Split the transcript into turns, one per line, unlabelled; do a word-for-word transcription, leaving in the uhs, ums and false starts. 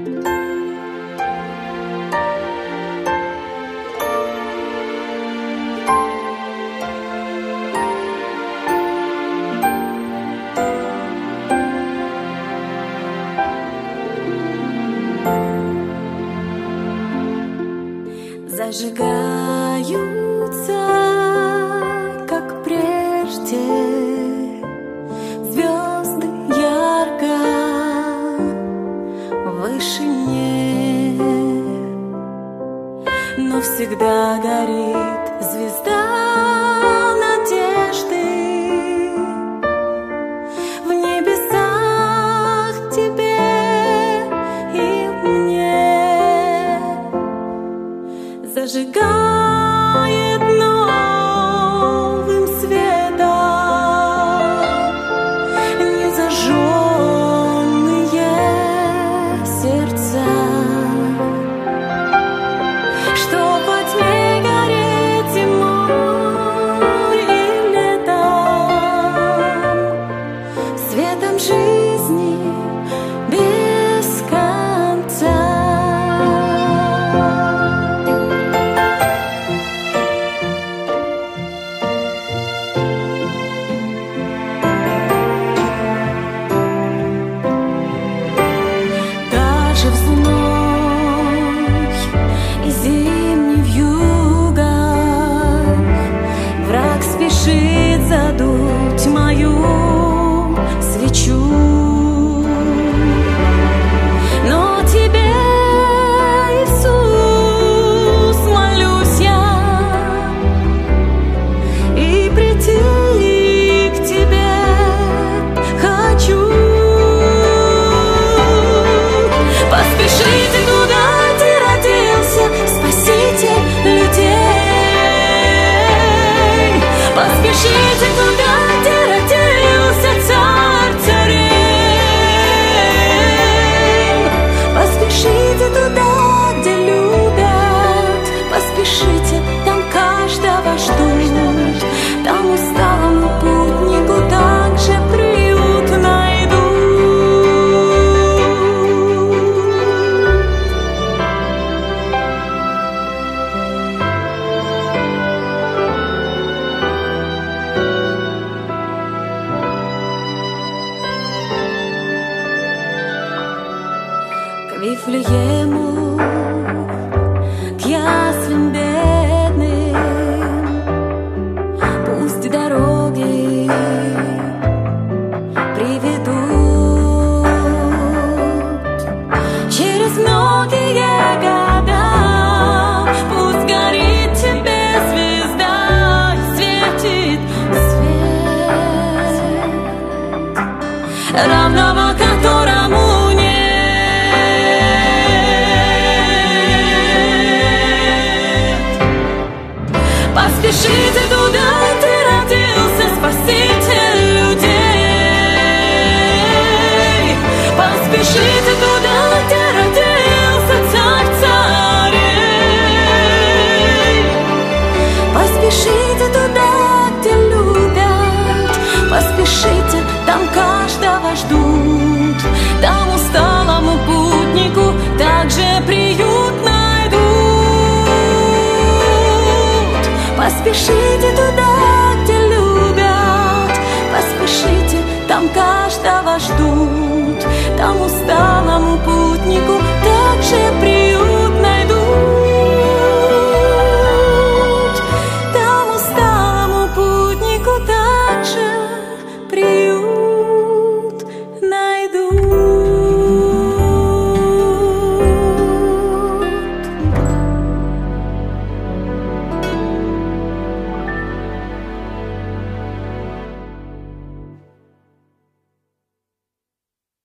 Зажигаются, как прежде, звезды ярко в вышине, но всегда горит звезда надежды в небесах тебе и мне. Зажигает новым светом незажженные сердца, что во тьме гореть зимой и летом, светом жизни без конца. Спешит задуть мою свечу, но тебе, Иисус, молюсь я, и прийти к тебе хочу. Поспешите туда, где родился Спаситель людей. Поспешите туда, где родился Царь царей. Поспешите туда, где любят. Поспешите, там каждого ждут. Там усталому путнику также приют найдут. К Вифлеему, к яслям бедным, пусть дороги приведут. Через многие года пусть горит тебе звезда и светит свет, равного которому поспешите туда, где родился Спаситель людей. Поспешите туда, где родился Царь царей. Поспешите туда, где любят. Поспешите, там каждого ждут. Там усталому путнику также приют найдут. Поспешите туда, где любят. Поспешите, там каждого ждут. Там устал